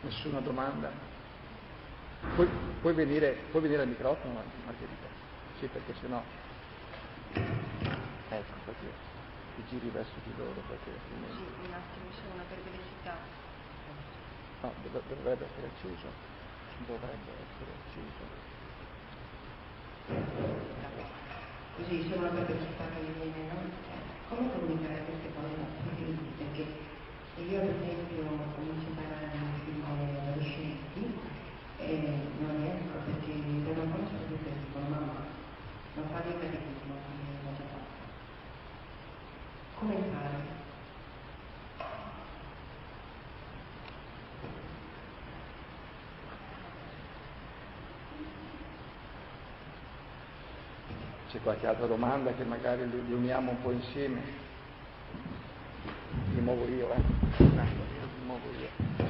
Nessuna domanda? Puoi venire al microfono, Margherita? Sì, perché sennò... Ecco, perché ti giri verso di loro, perché altrimenti... Sì, un attimo, c'è una perplessità. No, dovrebbe essere acceso. Dovrebbe essere acceso. Così c'è una perplessità che mi viene, no? Come comunicare queste cose ai figli? Perché io ad esempio comincio a parlare ai figli adolescenti e non riesco perché per un po' sempre dicono mamma, non fare il catechismo, l'ho già fatto. Come fare? C'è qualche altra domanda che magari li uniamo un po' insieme? Mi muovo io, mi muovo io.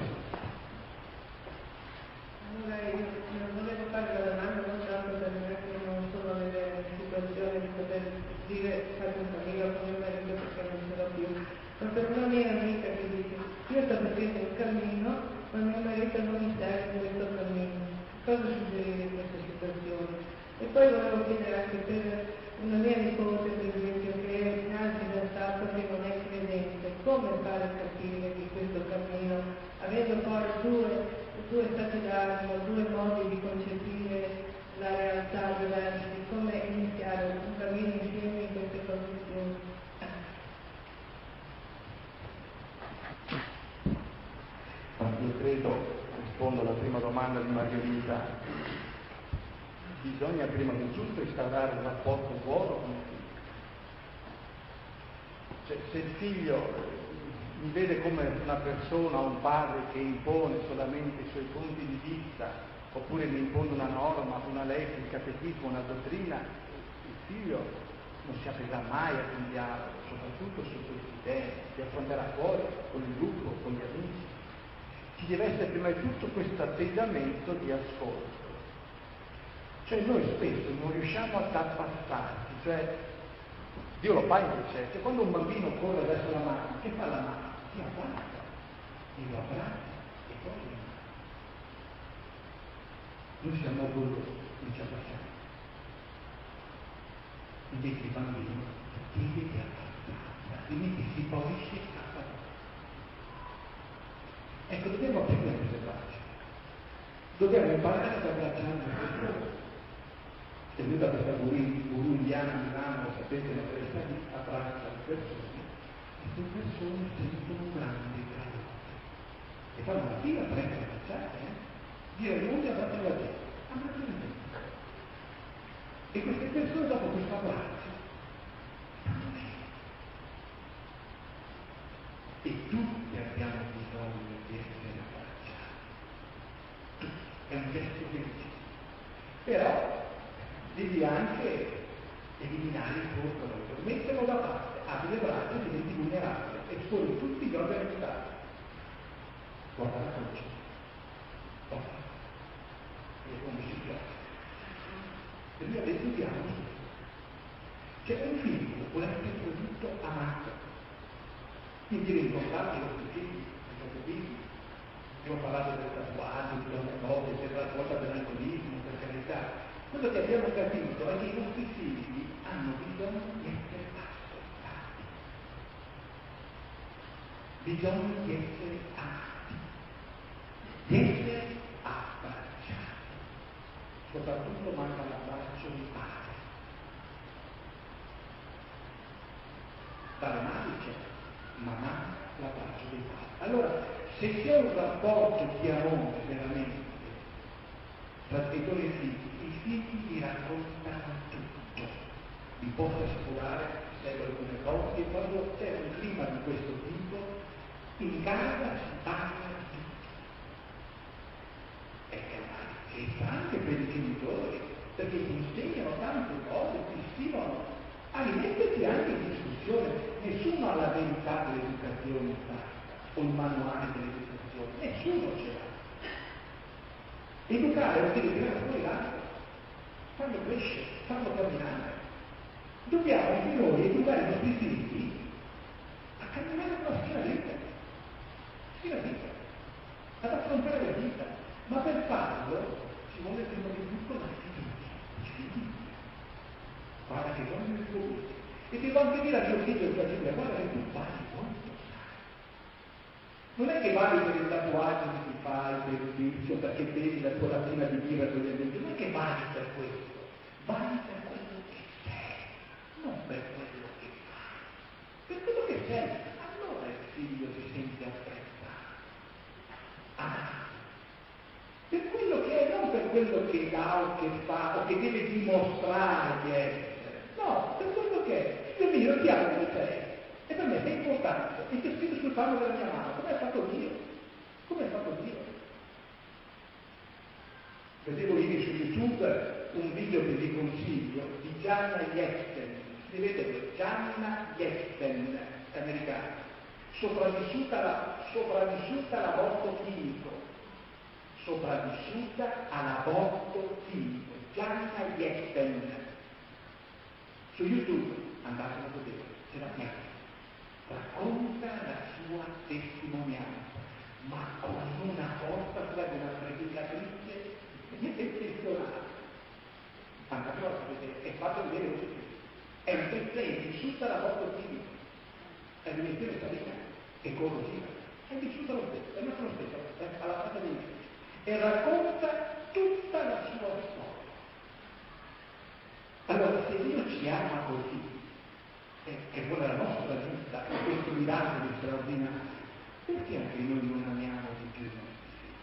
Allora io non volevo fare la domanda non tanto per me che non sono nelle situazioni di poter fare un cammino con mio marito perché non ce l'ho più, ma per una mia amica che dice io sto facendo un cammino ma mio marito non mi serve questo cammino. Cosa suggerire in questa situazione? E poi volevo chiedere anche per una mia nipote, per esempio, che ha il fidanzato che non è credente, come fare a capire che questo cammino, avendo poi due stati d'animo, due modi di concepire la realtà diversi, come iniziare un cammino insieme in queste condizioni? Io credo, rispondo alla prima domanda di Margherita, bisogna prima di tutto instaurare un rapporto buono con il figlio. Cioè, se il figlio mi vede come una persona, un padre che impone solamente i suoi punti di vista, oppure mi impone una norma, una legge, un catechismo, una dottrina, il figlio non si aprirà mai a un dialogo, soprattutto su questi temi, si affronterà fuori con il gruppo, con gli amici. Ci deve essere prima di tutto questo atteggiamento di ascolto. Cioè noi spesso non riusciamo a tappazzarci, cioè Dio lo fa invece, cioè quando un bambino corre verso la mamma, che fa la mamma? Si abbraccia, e lo abbraccia e poi noi siamo orgogliosi, non ci abbracciamo. Invece il bambino chiede di abbracciare, altrimenti si paurisce a parlare. Ecco, dobbiamo apprendere queste braccia. Dobbiamo imparare ad abbracciare le persone. Se lui da questa guru indiana a Milano, sapete, la Teresa di abbraccia le persone, e le persone sentono un grande calore. E fanno la fila per essere abbracciate, dire il mondo abbraccia la gente, abbraccia la gente. E queste persone dopo questo abbraccio stanno bene. E tutti abbiamo bisogno di essere abbracciati. È un gesto bellissimo. Però devi anche eliminare il tuo orgoglio, metterlo da parte, apri le braccia e diventi vulnerabile, esponi tutti gli organi vitali. Guarda la croce, guarda, e come si piace. E lui ha detto di amo. Cioè un figlio vuole essere prodotto amato. Quindi devi incontrare i vostri figli, i vostri figli. Abbiamo parlato del tatuaggio, di tante cose, c'è la cosa dell'alcolismo, per carità. Quello che abbiamo capito è che i nostri figli hanno bisogno di essere ascoltati, bisogno di essere amati, di essere abbracciati. Soprattutto manca l'abbraccio di padre. Dalle madri c'è, ma manca l'abbraccio di padre. Allora, se c'è un rapporto di amore veramente tra genitori e figli, i figli vi raccontano tutto. Vi posso assicurare, seguo alcune cose, che quando c'è un clima di questo tipo, in casa si parla di tutto. È una ricchezza anche per i genitori, perché ti insegnano tante cose, ti stimolano. Alimentati anche in discussione. Nessuno ha la verità dell'educazione in pratica, o il manuale dell'educazione, nessuno ce l'ha. Educare vuol dire tirare fuori l'acqua, farlo crescere, farlo camminare. Dobbiamo anche noi educare i nostri figli a camminare con la schiena dritta, ad affrontare la vita, ma per farlo ci vuole prima di tutto la fiducia. Guarda che voglio il tuo vita. E devo anche dire a mio figlio e a Giulia, guarda che tu vali molto, sai. Non è che vali per il tatuaggio che ti fai, per il vizio, perché bevi la tua lattina di birra con gli amici, non è che vali per questo, vali per quello che sei, non per quello che fai. Per quello che sei, allora il figlio si sente apprezzato, amato. Per quello che è, non per quello che dà o che fa o che deve dimostrare di essere. No, per quello che è. Figlio mio, ti amo come sei. E per me sei importante. E c'è scritto sul palmo della mia mano. Come ha fatto Dio? Come ha fatto Dio? Vedevo ieri su YouTube un video che vi consiglio di Gianna Jessen. Vedete, Gianna Jessen, americana. Sopravvissuta all'aborto chimico. Sopravvissuta all'aborto chimico. Gianna Jessen. Su YouTube, andatelo a vedere, ce la chiama. Racconta la sua testimonianza, ma con una forza, quella di una predicatrice eccezionale. Andatelo a vedere e fatelo vedere tutti. È un testimone vissuta all'aborto chimico. È un'invenzione salina e corrosiva. È vissuta lo stesso, è nato lo stesso, alla fase di Dio. E racconta tutta la sua storia. Allora, se Dio ci ama così, che vuole la nostra vita, e questo miracolo straordinario, perché anche noi non amiamo di più i nostri figli?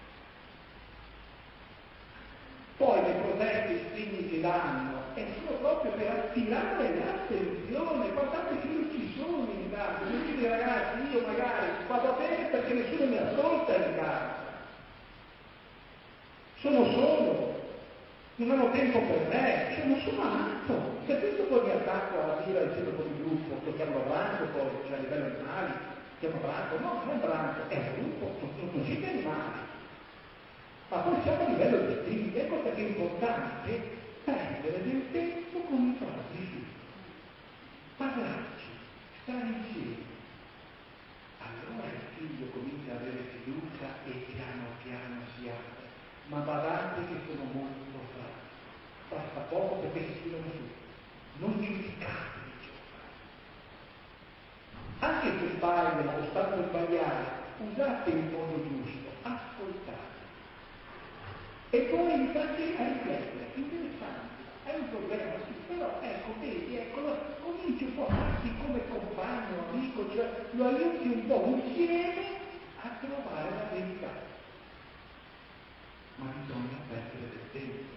Poi le proteste, i segni che danno, sono proprio per attirare l'attenzione. Guardate che non ci sono in casa. Mi dico, ragazzi, io magari vado bene perché nessuno mi ascolta in casa. Sono solo. Non hanno tempo per me, cioè non sono amato. Per questo poi mi attacco alla vita insieme con il gruppo, lo chiamo branco poi, cioè a livello animali, chiamo branco, no, non è branco, è un gruppo, non siete animali. Ma poi siamo a livello di spirito, è cosa che è importante prendere del tempo con i propri figli, parlarci, stare insieme. Allora il figlio comincia ad avere fiducia e piano piano si apre. Ma badate che sono molto fragili. Basta poco perché si chiudono su. Non giudicate il giovane. Anche se sbagliano o stanno sbagliare, usate il modo giusto, ascoltate. E poi infatti a riflettere, interessante, è un problema, sì, però ecco, vedi, cominci un po' a farti come compagno, amico, cioè lo aiuti un po' insieme a trovare la verità. Ma bisogna perdere del tempo.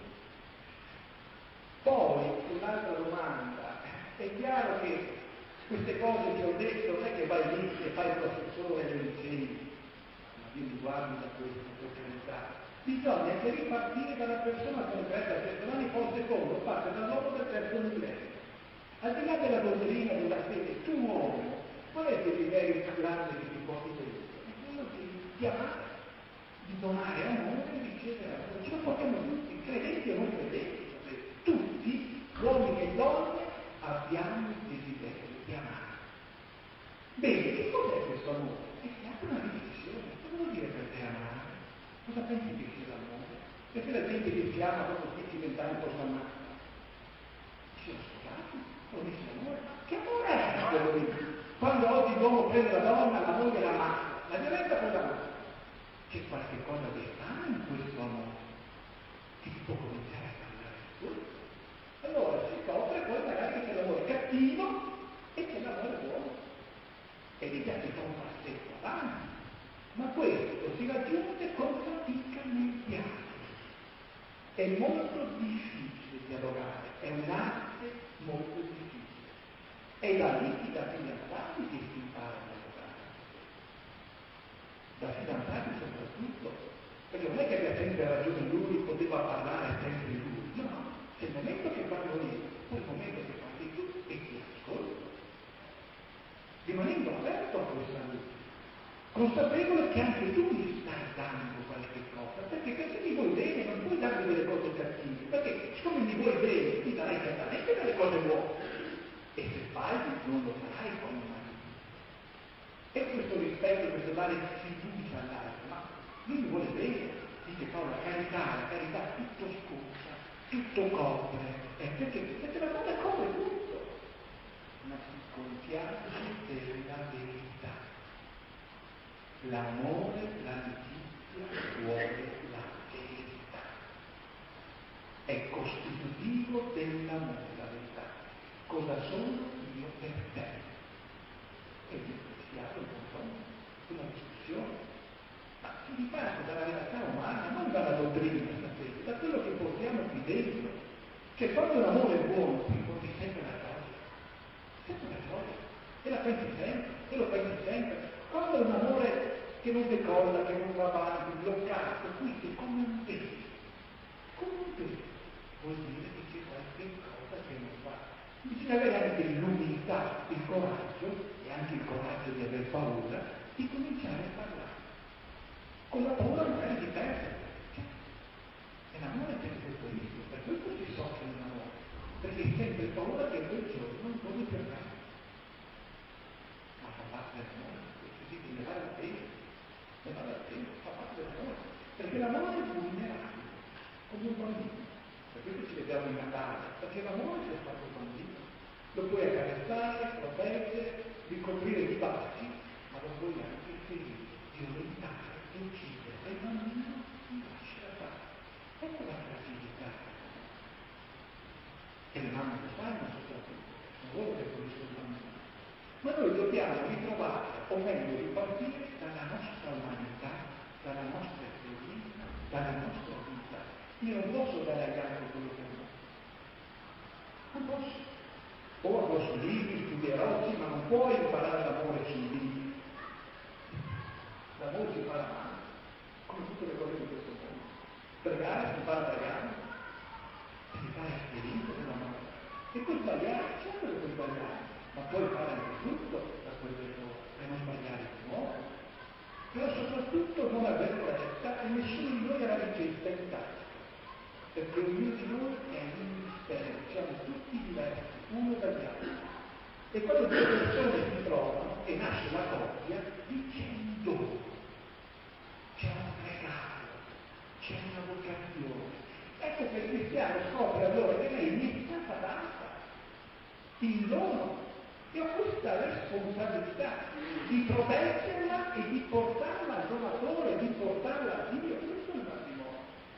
Poi, un'altra domanda, è chiaro che queste cose che ho detto non è che vai lì e fai il professore e le insegni, ma io mi guardi da questo, per carità. Bisogna che ripartire dalla persona concreta, cioè domani poi secondo parte dall'uomo del terzo millennio. Al di là della dottrina, della fede, tu uomo, qual è il desiderio più grande che ti porti dentro? È quello di amare, di donare amore e ricevere amore. Ce lo portiamo tutti, credenti o non credenti. Tutti, uomini e donne, abbiamo il desiderio di amare. Bene, che cos'è questo amore? È stata una riflessione. Cosa vuol dire per te amare? Cosa pensi che sia l'amore? Perché la gente che si ama dopo 10-20 anni poi si ammazza? Si sono sposati? Lo dice l'amore? Che amore è quello lì? Quando oggi l'uomo prende la donna, la moglie la ammazza. La violenza poi la ammazza. C'è qualche cosa di strano in questo amore che si può cominciare a parlare di questo. Allora si scopre poi magari che c'è l'amore cattivo e c'è l'amore buono. E lì già si fa un passetto avanti. Ma questo si raggiunge con fatica nel dialogo. È molto difficile dialogare, è un'arte molto difficile. È da lì che da fidanzati che si impara a dialogare. Da fidanzati soprattutto. Perché non è che abbia sempre ragione lui o debba parlare sempre lui. No, c'è il momento che parlo io, poi il momento che parli tu e ti ascolto. Rimanendo aperto a questa luce. Consapevole che anche tu mi stai dando qualche cosa, perché se mi vuoi bene non puoi darmi delle cose cattive, perché siccome mi vuoi bene ti darai certamente delle cose buone, e se sbagli non lo farai con il marito. E questo rispetto, questo dare fiducia all'altro, ma Lui mi vuole bene, dice Paolo, la carità tutto scusa, tutto copre, perché l'amore copre tutto, ma si confianza della verità. L'amore, l'amicizia vuole la verità. È costitutivo dell'amore, la verità. Cosa sono io per te? E si apre un confronto, una discussione. Ma si riparte dalla realtà umana, non dalla dottrina, sapete, da quello che portiamo qui dentro. Cioè, quando l'amore è buono, qui porti sempre la gioia. Sempre la gioia. E la pensi sempre, e lo pensi sempre. Quando è un amore che non decolla, che non va avanti, bloccato, qui è come un peso. Come un peso. Vuol dire che c'è qualche cosa che non va. Bisogna avere anche l'umiltà, il coraggio, e anche il coraggio di aver paura, di cominciare a parlare. Con la paura magari di perdere. E l'amore è sempre questo, per questo si soffre nell'amore, perché è sempre paura che quel giorno non può più andare. Ma fa parte dell'amore, questo sì che ne vale la pena, fa parte dell'amore, perché l'amore è vulnerabile, come un bambino. Per questo ci vediamo in Natale, perché l'amore si è fatto bambino. Lo puoi accarezzare, proteggere, ricoprire di baci, ma lo puoi anche ferire, violentare e uccidere. E il bambino ti lascia fare. Ecco la fragilità. E le mamme lo sanno soprattutto, sono loro che conoscono il bambino. Ma noi dobbiamo ritrovare, o meglio ripartire dalla nostra umanità, dalla nostra esperienza, dalla nostra vita. Io non posso dare agli altri quello che ho. Non posso. O avrò sui libri, studierò, sì, ma non puoi imparare l'amore sui libri. L'amore si impara male, come tutte le cose di questo mondo. Pregare si impara pregando, si fa esperienza dell'amore. E puoi sbagliare, certo che puoi sbagliare, ma puoi fare anche tutto da quell'errore e non sbagliare di nuovo. Però soprattutto non aver fretta e nessuno di noi ha la ricetta in tasca. Perché ognuno di noi è un mistero, siamo tutti diversi, uno dagli altri. E quando due persone si trovano e nasce la coppia, dicendo c'è un regalo, c'è una vocazione. Ecco che il cristiano scopre allora che lei gli è stata data il dono e ho questa responsabilità di proteggerla e di portarla al donatore, di portarla a Dio. Questo è il matrimonio.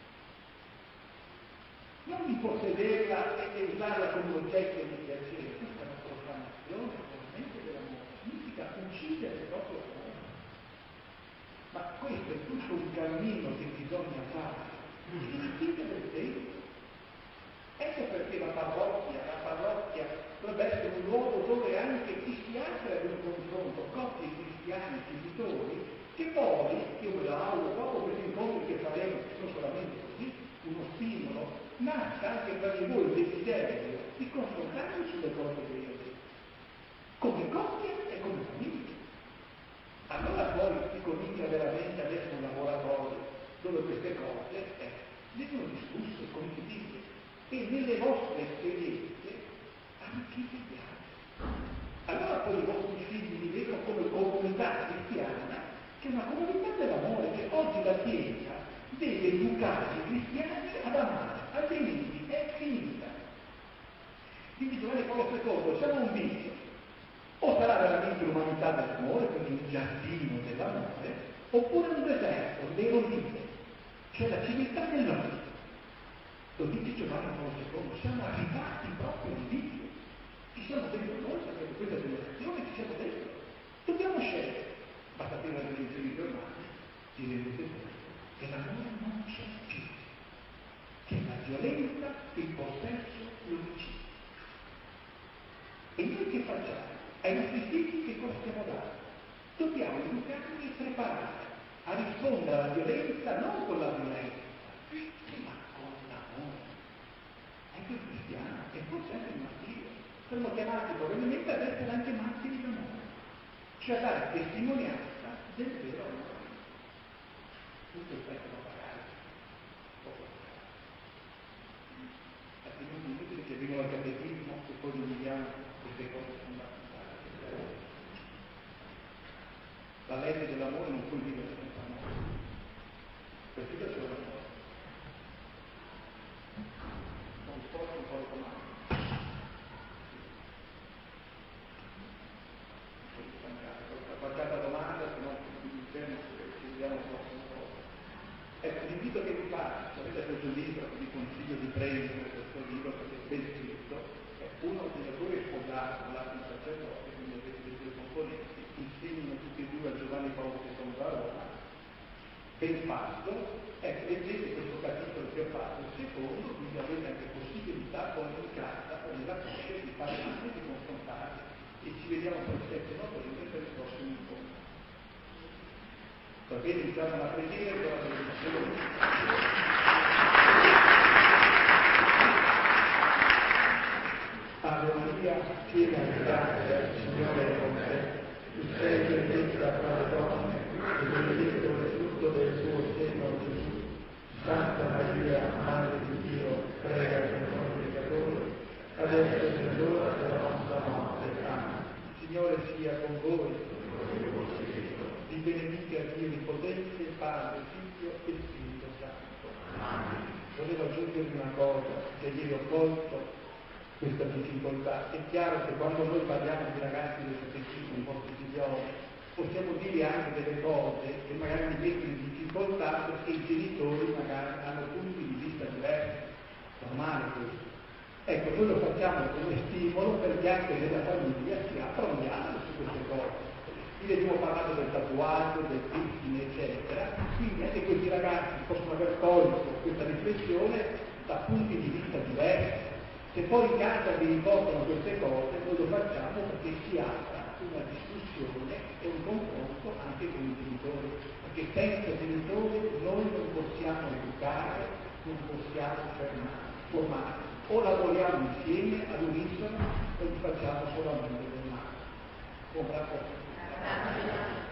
Non di possederla e usarla come oggetto di piacere, questa è una profanazione veramente dell'amore, significa uccidere il proprio amore. Ma questo è tutto un cammino che bisogna fare, che significa del tempo. Ecco perché la parrocchia dovrebbe essere un luogo dove anche chi si apre ad un confronto, coppie cristiane, genitori, che poi, io me la auguro, dopo questi incontri che faremo, che sono solamente così, uno stimolo, nasca anche per voi il desiderio di confrontarvi sulle cose che io dico, come coppia e come famiglia. Allora poi si comincia veramente ad essere un laboratorio dove queste cose vengono discusse, condivise e nelle vostre esperienze arricchite gli altri. Allora poi i vostri figli li vedono come comunità cristiana, che è una comunità dell'amore, che oggi la Chiesa deve educare i cristiani ad amare, altrimenti è finita. Quindi Giovanni Paolo II, siamo un viso, o sarà veramente l'umanità dell'amore, quindi un giardino dell'amore, oppure un deserto, l'erodite, cioè la civiltà dell'amore. Lo dice Giovanni Paolo II, siamo arrivati proprio al limite. Ci siamo dentro noi, sapete, questa generazione, ci siamo dentro. Dobbiamo scegliere. Basta aprire le televisioni giornali, vi rendete conto che l'amore non c'è più. C'è la violenza, il possesso, l'omicidio. E noi che facciamo? Ai nostri figli che cosa stiamo dando? Dobbiamo educarli e preparare a rispondere alla violenza non con la violenza, ma con l'amore. Ecco il cristiano, e forse anche il martirio. Siamo chiamati probabilmente ad essere anche martiri d'amore, cioè a dare testimonianza del vero amore. Tutto il prezzo da pagare, poco da pagare. Altrimenti è inutile che vengono al catechismo e poi non vediamo queste cose fondamentali. La legge dell'amore non puoi vivere senza amore. Questi sono le cose. Ho risposto un po' alle domande. Qualche altra domanda, se no ci vediamo la prossima volta. Ecco, l'invito che vi faccio, se avete questo libro, vi consiglio di prendere questo libro perché è ben scritto, è un ordinatore sfondato, l'altro sacerdote, quindi avete le due componenti, insegnano tutti e due a Giovanni Paolo II a Roma, ben fatto, ecco, leggete questo capitolo che ho fatto, il secondo, quindi avete anche possibilità poi in casa o nella coscia di fare anche di confrontare e ci vediamo per il 7 novembre per il prossimo incontro. Va bene, iniziamo la preghiera e la benedizione. Ave Maria, piena di grazia, il Signore è con te. Tu sei benedetta tra le donne e benedetto il frutto del tuo seno, Gesù. Santa Maria, Madre di Dio, prega per noi peccatori, adesso è l'ora della nostra morte. Amen. Il Signore sia con voi. Vi benedica Dio Onnipotente, Padre, Figlio e Spirito Santo. Amen. Volevo aggiungere una cosa, che ieri ho colto questa difficoltà. È chiaro che quando noi parliamo di ragazzi del catechismo, i vostri figlioli, possiamo dire anche delle cose che magari li mettono in difficoltà perché i genitori magari hanno punti di vista diversi. Normale questo. Ecco, noi lo facciamo come stimolo perché anche nella famiglia si apra un dialogo su queste cose. Quindi abbiamo parlato del tatuaggio, del piercing, eccetera, quindi anche questi ragazzi possono aver colto questa riflessione da punti di vista diversi. Se poi in casa vi ricordano queste cose, noi lo facciamo perché si apra una discussione e un confronto anche con i genitori, perché senza genitori noi non possiamo educare, non possiamo formare. O lavoriamo insieme all'unisono o li facciamo solamente del male. Buon rapporto.